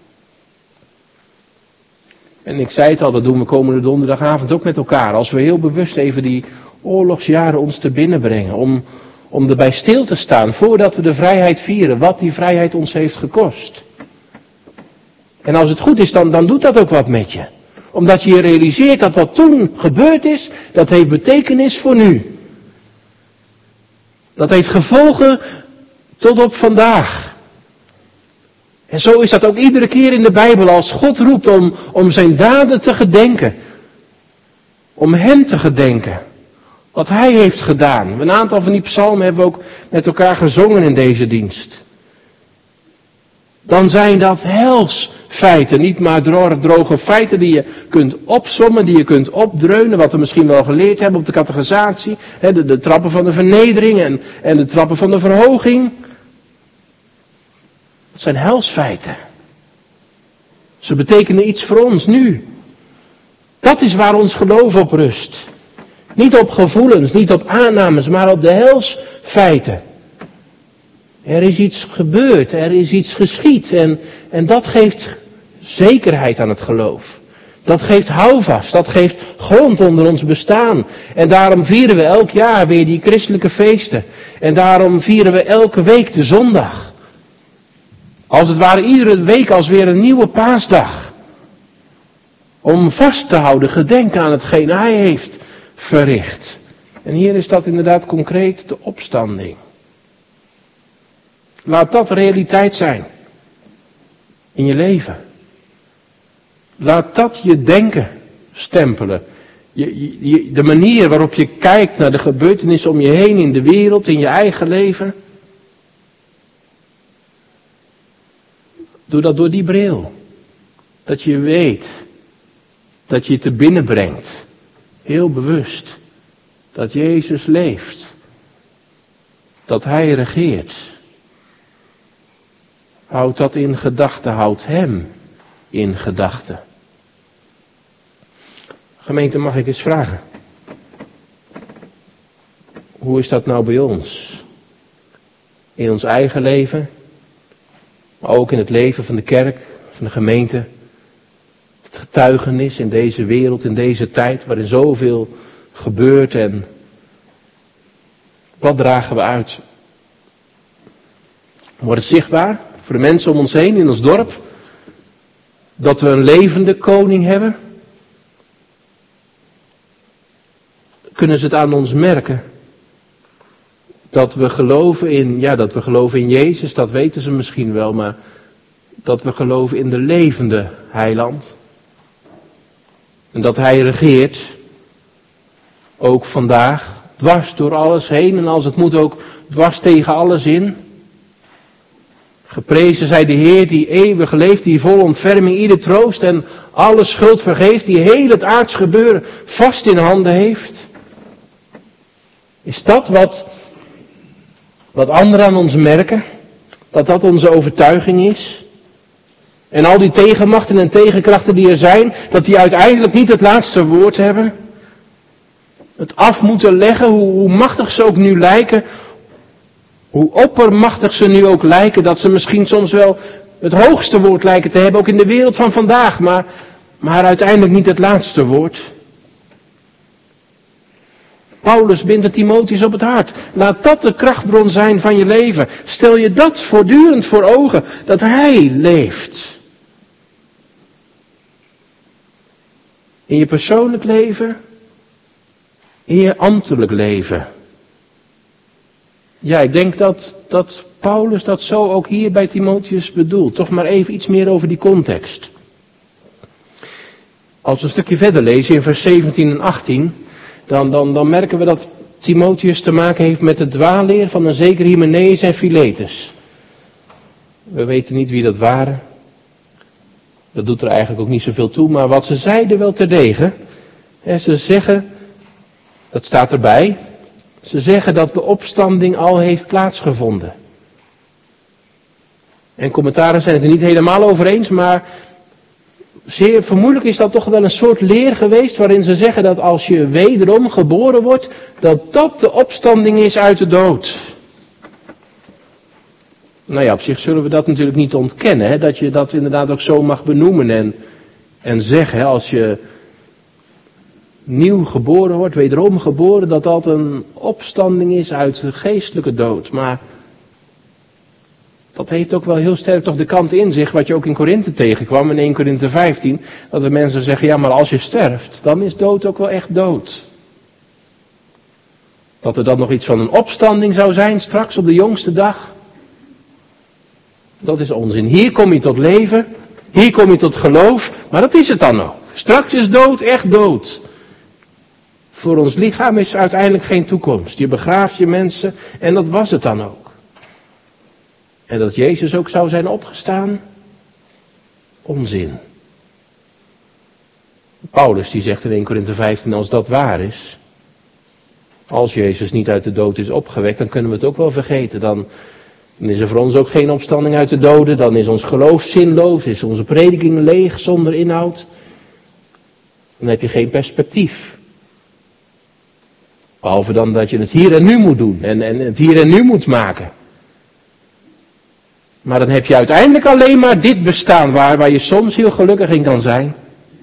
[SPEAKER 2] En ik zei het al, dat doen we komende donderdagavond ook met elkaar. Als we heel bewust even die oorlogsjaren ons te binnen brengen. Om erbij stil te staan voordat we de vrijheid vieren. Wat die vrijheid ons heeft gekost. En als het goed is, dan doet dat ook wat met je. Omdat je realiseert dat wat toen gebeurd is, dat heeft betekenis voor nu. Dat heeft gevolgen tot op vandaag. En zo is dat ook iedere keer in de Bijbel als God roept om zijn daden te gedenken. Om hem te gedenken. Wat hij heeft gedaan. Een aantal van die psalmen hebben we ook met elkaar gezongen in deze dienst. Dan zijn dat helsfeiten. Niet maar droge feiten die je kunt opsommen, die je kunt opdreunen. Wat we misschien wel geleerd hebben op de catechisatie. De trappen van de vernedering en de trappen van de verhoging. Dat zijn helsfeiten. Ze betekenen iets voor ons nu. Dat is waar ons geloof op rust. Niet op gevoelens, niet op aannames, maar op de helsfeiten. Er is iets gebeurd, er is iets geschied en dat geeft zekerheid aan het geloof. Dat geeft houvast, dat geeft grond onder ons bestaan. En daarom vieren we elk jaar weer die christelijke feesten. En daarom vieren we elke week de zondag. Als het ware iedere week als weer een nieuwe paasdag. Om vast te houden, gedenken aan hetgeen hij heeft verricht. En hier is dat inderdaad concreet de opstanding. Laat dat realiteit zijn. In je Laat dat je denken stempelen. De manier waarop je kijkt naar de gebeurtenissen om je heen in de wereld, in je eigen leven. Doe dat door die bril. Dat je weet. Dat je te binnen brengt. Heel bewust. Dat Jezus leeft. Dat Hij regeert. Houd dat in gedachten. Houd Hem in gedachten. Gemeente, mag ik eens vragen. Hoe is dat nou bij ons? In ons eigen leven. Maar ook in het leven van de kerk, van de gemeente. Het getuigenis in deze wereld, in deze tijd waarin zoveel gebeurt en wat dragen we uit? Wordt het zichtbaar voor de mensen om ons heen in ons dorp dat we een levende koning hebben? Kunnen ze het aan ons merken? Dat we geloven in Jezus, dat weten ze misschien wel, maar dat we geloven in de levende heiland. En dat Hij regeert, ook vandaag, dwars door alles heen en als het moet ook dwars tegen alles in. Geprezen zij de Heer die eeuwig leeft, die vol ontferming ieder troost en alle schuld vergeeft, die heel het aards gebeuren vast in handen heeft. Is dat wat anderen aan ons merken? Dat onze overtuiging is? En al die tegenmachten en tegenkrachten die er zijn, dat die uiteindelijk niet het laatste woord hebben? Het af moeten leggen, hoe machtig ze ook nu lijken, hoe oppermachtig ze nu ook lijken, dat ze misschien soms wel het hoogste woord lijken te hebben, ook in de wereld van vandaag, maar uiteindelijk niet het laatste woord. Paulus bindt het Timotheus op het hart. Laat dat de krachtbron zijn van je leven. Stel je dat voortdurend voor ogen, dat Hij leeft. In je persoonlijk leven, in je ambtelijk leven. Ja, ik denk dat Paulus dat zo ook hier bij Timotheus bedoelt. Toch maar even iets meer over die context. Als we een stukje verder lezen in vers 17 en 18... Dan merken we dat Timotheus te maken heeft met de dwaalleer van een zeker Hymenaeus en Philetus. We weten niet wie dat waren. Dat doet er eigenlijk ook niet zoveel toe, maar wat ze zeiden wel terdege. Ze zeggen, dat staat erbij, ze zeggen dat de opstanding al heeft plaatsgevonden. En commentaren zijn het er niet helemaal over eens, maar zeer vermoedelijk is dat toch wel een soort leer geweest waarin ze zeggen dat als je wederom geboren wordt, dat dat de opstanding is uit de dood. Nou ja, op zich zullen we dat natuurlijk niet ontkennen, hè, dat je dat inderdaad ook zo mag benoemen en zeggen, hè, als je nieuw geboren wordt, wederom geboren, dat dat een opstanding is uit de geestelijke dood. Maar dat heeft ook wel heel sterk toch de kant in zich, wat je ook in Korinthe tegenkwam, in 1 Korinthe 15, dat de mensen zeggen, ja, maar als je sterft, dan is dood ook wel echt dood. Dat er dan nog iets van een opstanding zou zijn, straks op de jongste dag, dat is onzin. Hier kom je tot leven, hier kom je tot geloof, maar dat is het dan ook. Straks is dood echt dood. Voor ons lichaam is uiteindelijk geen toekomst. Je begraaft je mensen en dat was het dan ook. En dat Jezus ook zou zijn opgestaan? Onzin. Paulus die zegt in 1 Korinthe 15, als dat waar is, als Jezus niet uit de dood is opgewekt, dan kunnen we het ook wel vergeten. Dan is er voor ons ook geen opstanding uit de doden, dan is ons geloof zinloos, is onze prediking leeg, zonder inhoud. Dan heb je geen perspectief. Behalve dan dat je het hier en nu moet doen en het hier en nu moet maken. Maar dan heb je uiteindelijk alleen maar dit bestaan waar je soms heel gelukkig in kan zijn.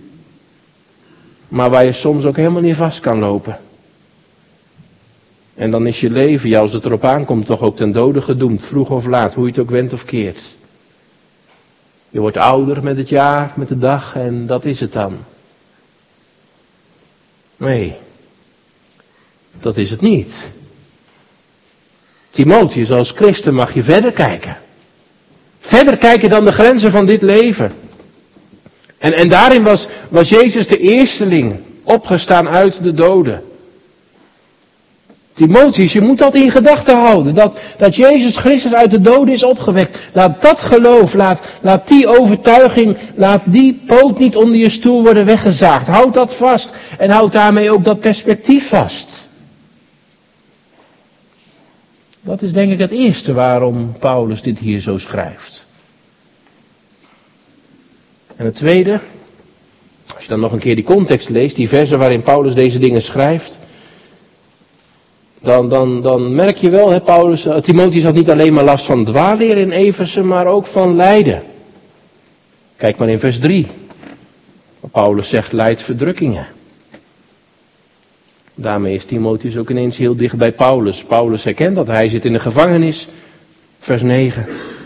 [SPEAKER 2] Maar waar je soms ook helemaal niet vast kan lopen. En dan is je leven, ja, als het erop aankomt, toch ook ten dode gedoemd, vroeg of laat, hoe je het ook wendt of keert. Je wordt ouder met het jaar, met de dag en dat is het dan. Nee, dat is het niet. Timotheus, als christen mag je verder kijken. Verder kijken dan de grenzen van dit leven. En daarin was Jezus de eersteling, opgestaan uit de doden. Timotheus, je moet dat in gedachten houden. Dat Jezus Christus uit de doden is opgewekt. Laat dat geloof, laat die overtuiging, laat die poot niet onder je stoel worden weggezaagd. Houd dat vast en houd daarmee ook dat perspectief vast. Dat is denk ik het eerste waarom Paulus dit hier zo schrijft. En het tweede, als je dan nog een keer die context leest, die versen waarin Paulus deze dingen schrijft, dan merk je wel, hè, Timotheus had niet alleen maar last van dwaalleer in Efeze, maar ook van lijden. Kijk maar in vers 3. Paulus zegt, lijdt verdrukkingen. Daarmee is Timotheus ook ineens heel dicht bij Paulus. Paulus herkent dat, hij zit in de gevangenis. Vers 9.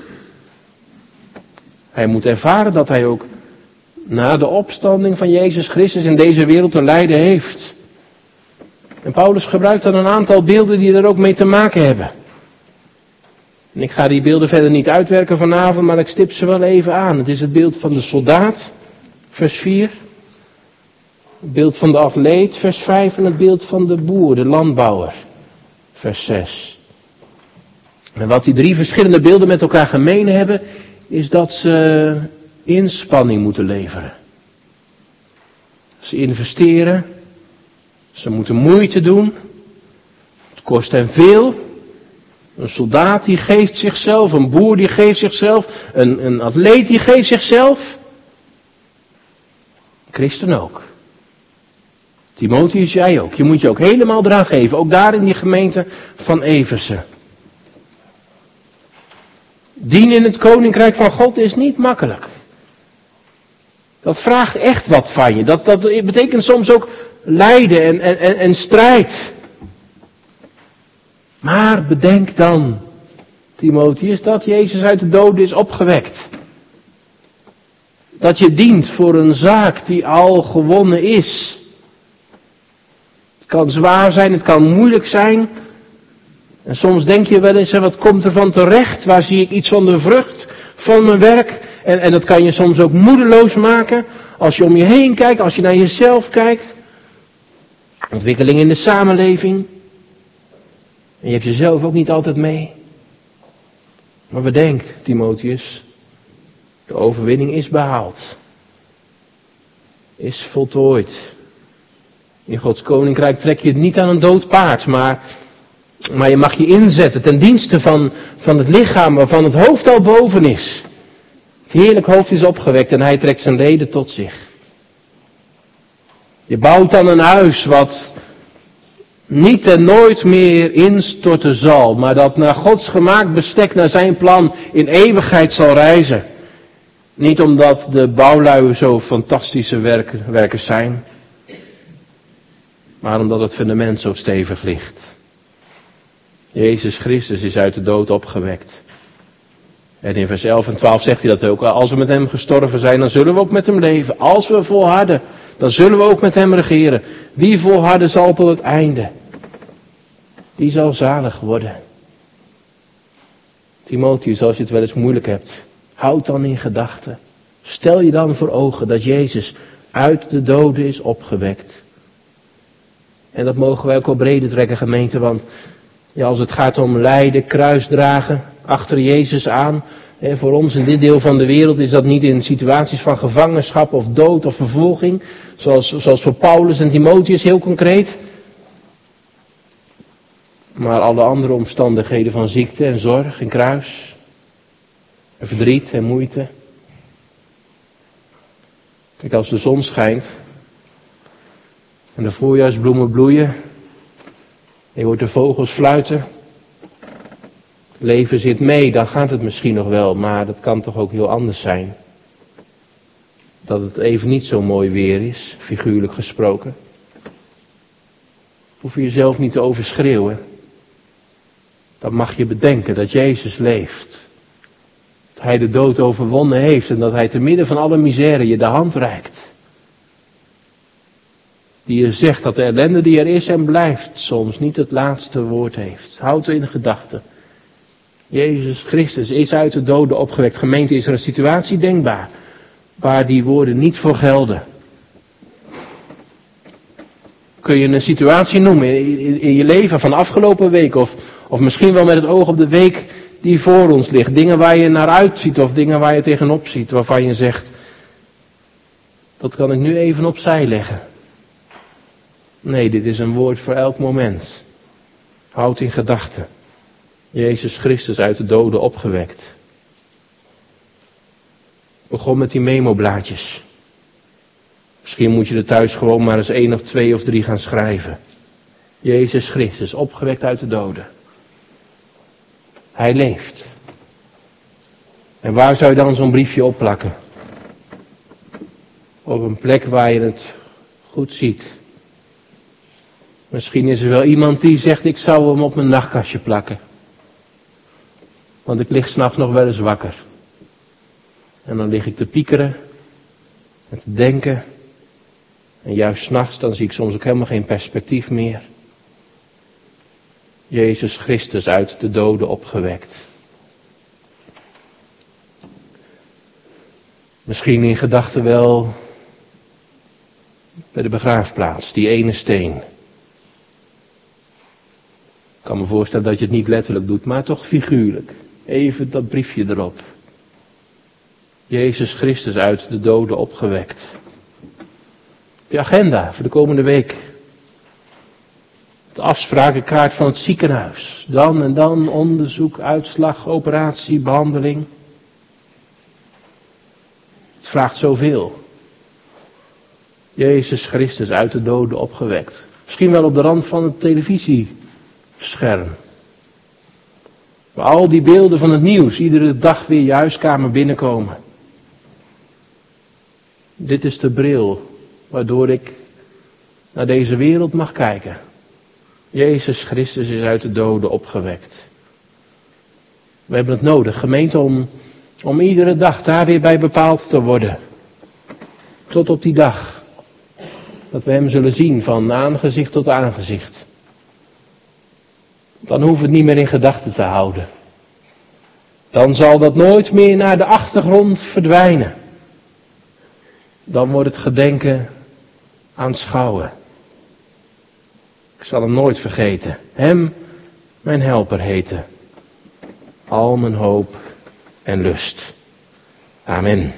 [SPEAKER 2] Hij moet ervaren dat hij ook na de opstanding van Jezus Christus in deze wereld te lijden heeft. En Paulus gebruikt dan een aantal beelden die er ook mee te maken hebben. En ik ga die beelden verder niet uitwerken vanavond, maar ik stip ze wel even aan. Het is het beeld van de soldaat, vers 4. Het beeld van de atleet, vers 5. En het beeld van de boer, de landbouwer, vers 6. En wat die drie verschillende beelden met elkaar gemeen hebben, is dat ze inspanning moeten leveren. Ze investeren, ze moeten moeite doen, het kost hen veel. Een soldaat die geeft zichzelf, een boer die geeft zichzelf, een atleet die geeft zichzelf. Christen ook. Timotheus, jij ook. Je moet je ook helemaal eraan geven, ook daar in die gemeente van Efeze. Dienen in het koninkrijk van God is niet makkelijk. Dat vraagt echt wat van je. Dat betekent soms ook lijden en strijd. Maar bedenk dan, Timotheus, dat Jezus uit de doden is opgewekt. Dat je dient voor een zaak die al gewonnen is. Het kan zwaar zijn, het kan moeilijk zijn. En soms denk je wel eens, wat komt er van terecht? Waar zie ik iets van de vrucht van mijn werk? En dat kan je soms ook moedeloos maken. Als je om je heen kijkt, als je naar jezelf kijkt. Ontwikkeling in de samenleving. En je hebt jezelf ook niet altijd mee. Maar bedenk, Timotheus, de overwinning is behaald. Is voltooid. In Gods koninkrijk trek je het niet aan een dood paard, maar Maar je mag je inzetten ten dienste van het lichaam waarvan het hoofd al boven is. Het heerlijk hoofd is opgewekt en hij trekt zijn leden tot zich. Je bouwt dan een huis wat niet en nooit meer instorten zal, maar dat naar Gods gemaakt bestek, naar zijn plan in eeuwigheid zal reizen. Niet omdat de bouwlui zo fantastische werkers zijn, maar omdat het fundament zo stevig ligt. Jezus Christus is uit de dood opgewekt. En in vers 11 en 12 zegt hij dat ook. Als we met hem gestorven zijn, dan zullen we ook met hem leven. Als we volharden, dan zullen we ook met hem regeren. Wie volharden zal tot het einde, die zal zalig worden. Timotheus, als je het wel eens moeilijk hebt, houd dan in gedachten. Stel je dan voor ogen dat Jezus uit de doden is opgewekt. En dat mogen wij ook wel breder trekken, gemeente, want ja, als het gaat om lijden, kruisdragen, achter Jezus aan. Voor ons in dit deel van de wereld is dat niet in situaties van gevangenschap of dood of vervolging. Zoals voor Paulus en Timotheus heel concreet. Maar alle andere omstandigheden van ziekte en zorg en kruis. En verdriet en moeite. Kijk, als de zon schijnt. En de voorjaarsbloemen bloeien. En je hoort de vogels fluiten. Leven zit mee, dan gaat het misschien nog wel, maar dat kan toch ook heel anders zijn. Dat het even niet zo mooi weer is, figuurlijk gesproken. Hoef je jezelf niet te overschreeuwen. Dan mag je bedenken dat Jezus leeft. Dat Hij de dood overwonnen heeft en dat Hij te midden van alle misère je de hand reikt. Die je zegt dat de ellende die er is en blijft soms niet het laatste woord heeft. Houd er in gedachten. Jezus Christus is uit de doden opgewekt. Gemeente, is er een situatie denkbaar waar die woorden niet voor gelden? Kun je een situatie noemen in je leven van de afgelopen week of misschien wel met het oog op de week die voor ons ligt. Dingen waar je naar uitziet of dingen waar je tegenop ziet waarvan je zegt, dat kan ik nu even opzij leggen. Nee, dit is een woord voor elk moment. Houd in gedachten. Jezus Christus uit de doden opgewekt. Begon met die memoblaadjes. Misschien moet je er thuis gewoon maar eens 1 of 2 of 3 gaan schrijven. Jezus Christus, opgewekt uit de doden. Hij leeft. En waar zou je dan zo'n briefje opplakken? Op een plek waar je het goed ziet. Misschien is er wel iemand die zegt, ik zou hem op mijn nachtkastje plakken. Want ik lig 's nachts nog wel eens wakker. En dan lig ik te piekeren. En te denken. En juist 's nachts dan zie ik soms ook helemaal geen perspectief meer. Jezus Christus uit de doden opgewekt. Misschien in gedachten wel bij de begraafplaats, die ene steen. Ik kan me voorstellen dat je het niet letterlijk doet, maar toch figuurlijk. Even dat briefje erop. Jezus Christus uit de doden opgewekt. De agenda voor de komende week. De afsprakenkaart van het ziekenhuis. Dan en dan onderzoek, uitslag, operatie, behandeling. Het vraagt zoveel. Jezus Christus uit de doden opgewekt. Misschien wel op de rand van het televisiescherm. Waar al die beelden van het nieuws iedere dag weer je huiskamer binnenkomen. Dit is de bril waardoor ik naar deze wereld mag kijken. Jezus Christus is uit de doden opgewekt. We hebben het nodig, gemeente, om iedere dag daar weer bij bepaald te worden. Tot op die dag. Dat we hem zullen zien van aangezicht tot aangezicht. Dan hoeven we het niet meer in gedachten te houden. Dan zal dat nooit meer naar de achtergrond verdwijnen. Dan wordt het gedenken aanschouwen. Ik zal hem nooit vergeten. Hem mijn helper heten. Al mijn hoop en lust. Amen.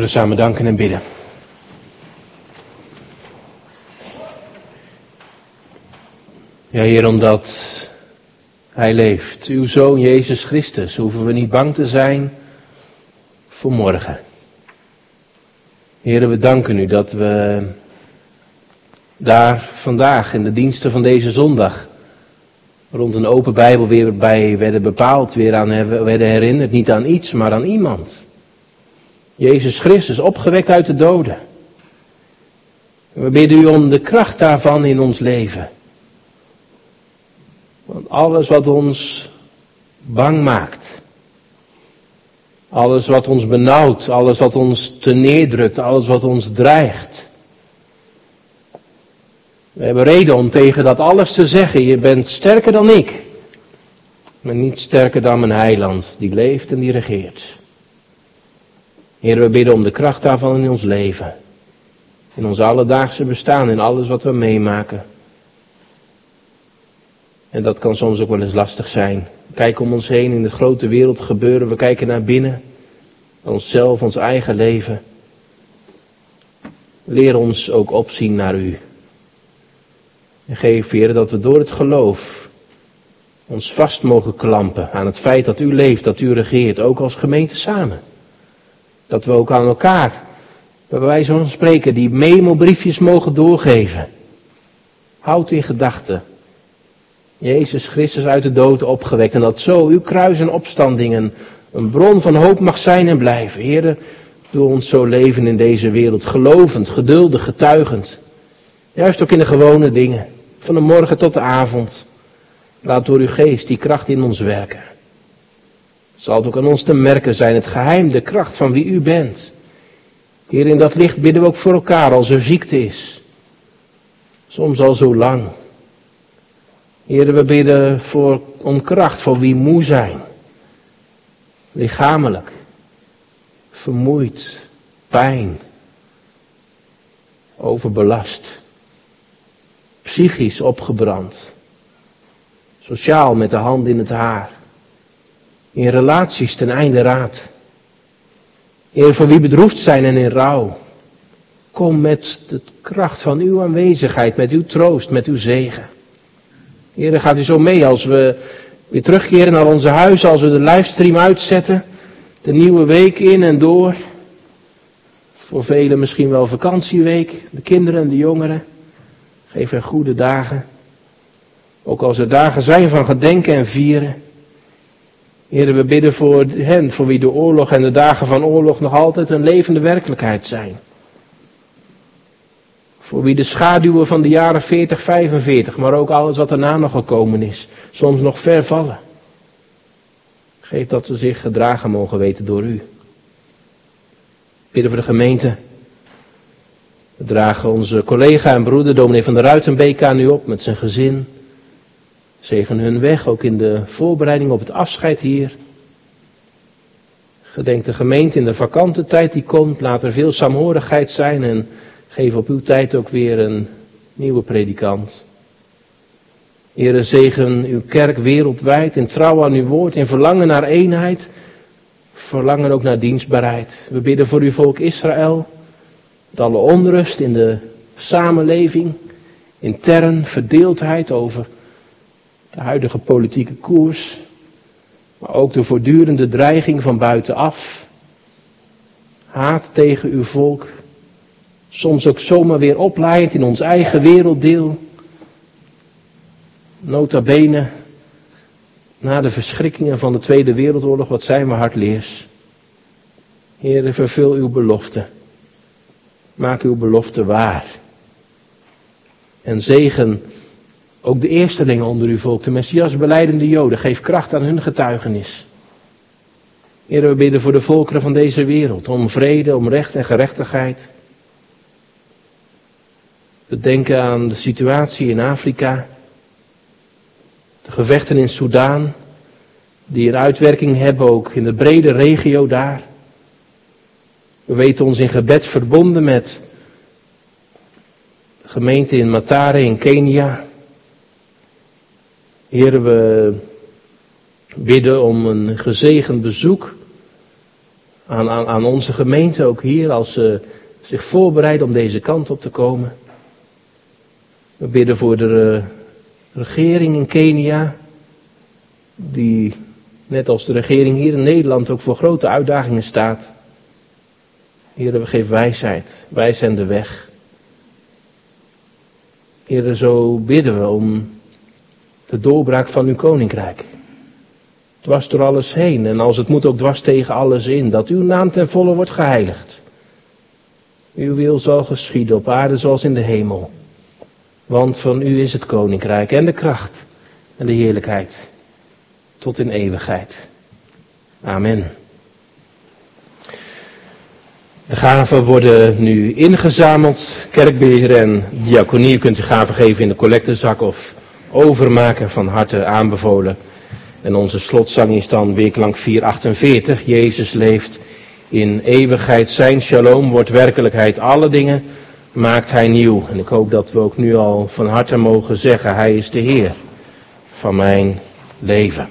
[SPEAKER 2] We samen danken en bidden. Ja, Heer, omdat Hij leeft, uw Zoon Jezus Christus, hoeven we niet bang te zijn voor morgen. Heer, we danken u dat we daar vandaag in de diensten van deze zondag rond een open Bijbel weer bij werden bepaald, weer aan werden herinnerd, niet aan iets, maar aan iemand. Jezus Christus, opgewekt uit de doden. We bidden u om de kracht daarvan in ons leven. Want alles wat ons bang maakt, alles wat ons benauwt, alles wat ons teneerdrukt, alles wat ons dreigt. We hebben reden om tegen dat alles te zeggen, je bent sterker dan ik, maar niet sterker dan mijn heiland, die leeft en die regeert. Heer, we bidden om de kracht daarvan in ons leven, in ons alledaagse bestaan, in alles wat we meemaken. En dat kan soms ook wel eens lastig zijn. We kijken om ons heen in het grote wereld gebeuren, we kijken naar binnen, naar onszelf, ons eigen leven. Leer ons ook opzien naar u. En geef, Heer, dat we door het geloof ons vast mogen klampen aan het feit dat u leeft, dat u regeert, ook als gemeente samen. Dat we ook aan elkaar, bij wijze van spreken, die memobriefjes mogen doorgeven. Houd in gedachten Jezus Christus uit de dood opgewekt en dat zo uw kruis en opstandingen een bron van hoop mag zijn en blijven. Heer, doe ons zo leven in deze wereld, gelovend, geduldig, getuigend. Juist ook in de gewone dingen, van de morgen tot de avond. Laat door uw geest die kracht in ons werken. Zal het ook aan ons te merken zijn, het geheim, de kracht van wie u bent. Heer, in dat licht bidden we ook voor elkaar als er ziekte is. Soms al zo lang. Heer, we bidden om kracht voor wie moe zijn. Lichamelijk. Vermoeid. Pijn. Overbelast. Psychisch opgebrand. Sociaal met de hand in het haar. In relaties ten einde raad. Heer, voor wie bedroefd zijn en in rouw. Kom met de kracht van uw aanwezigheid, met uw troost, met uw zegen. Heer, gaat u zo mee als we weer terugkeren naar onze huizen, als we de livestream uitzetten. De nieuwe week in en door. Voor velen misschien wel vakantieweek, de kinderen en de jongeren. Geef hen goede dagen. Ook als er dagen zijn van gedenken en vieren. Heer, we bidden voor hen, voor wie de oorlog en de dagen van oorlog nog altijd een levende werkelijkheid zijn. Voor wie de schaduwen van de jaren 40, 45, maar ook alles wat daarna nog gekomen is, soms nog ver vallen. Geef dat ze zich gedragen mogen weten door u. Bidden voor de gemeente. We dragen onze collega en broeder dominee van der Ruitenbeek aan u op met zijn gezin. Zegen hun weg, ook in de voorbereiding op het afscheid hier. Gedenk de gemeente in de vakante tijd die komt. Laat er veel saamhorigheid zijn en geef op uw tijd ook weer een nieuwe predikant. Heere, zegen uw kerk wereldwijd in trouw aan uw woord, in verlangen naar eenheid. Verlangen ook naar dienstbaarheid. We bidden voor uw volk Israël. Dat alle onrust in de samenleving, intern verdeeldheid over de huidige politieke koers, maar ook de voortdurende dreiging van buitenaf, haat tegen uw volk, soms ook zomaar weer oplaaiend in ons eigen werelddeel, nota bene, na de verschrikkingen van de Tweede Wereldoorlog, wat zijn we hardleers. Heere, vervul uw belofte, maak uw belofte waar en zegen ook de eerstelingen onder uw volk, de Messias belijdende Joden, geef kracht aan hun getuigenis. Heer, we bidden voor de volkeren van deze wereld, om vrede, om recht en gerechtigheid. We denken aan de situatie in Afrika, de gevechten in Soedan, die een uitwerking hebben ook in de brede regio daar. We weten ons in gebed verbonden met de gemeente in Matare in Kenia. Heer, we bidden om een gezegend bezoek aan onze gemeente ook hier, als ze zich voorbereiden om deze kant op te komen. We bidden voor de regering in Kenia, die net als de regering hier in Nederland ook voor grote uitdagingen staat. Heere, we geven wijsheid. Wij zijn de weg. Heere, zo bidden we om de doorbraak van uw koninkrijk. Dwars door alles heen en als het moet ook dwars tegen alles in. Dat uw naam ten volle wordt geheiligd. Uw wil zal geschieden op aarde zoals in de hemel. Want van u is het koninkrijk en de kracht en de heerlijkheid. Tot in eeuwigheid. Amen. De gaven worden nu ingezameld. Kerkbeheer en diaconie, u kunt uw gaven geven in de collectezak of overmaken, van harte aanbevolen. En onze slotzang is dan weerklank 448. Jezus leeft in eeuwigheid. Zijn shalom wordt werkelijkheid. Alle dingen maakt hij nieuw. En ik hoop dat we ook nu al van harte mogen zeggen, hij is de Heer van mijn leven.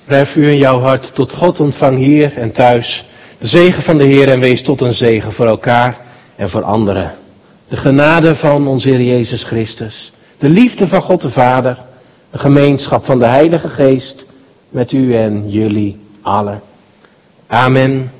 [SPEAKER 2] Verhef u in jouw hart tot God, ontvang hier en thuis de zegen van de Heer en wees tot een zegen voor elkaar en voor anderen. De genade van onze Heer Jezus Christus, de liefde van God de Vader, de gemeenschap van de Heilige Geest met u en jullie allen. Amen.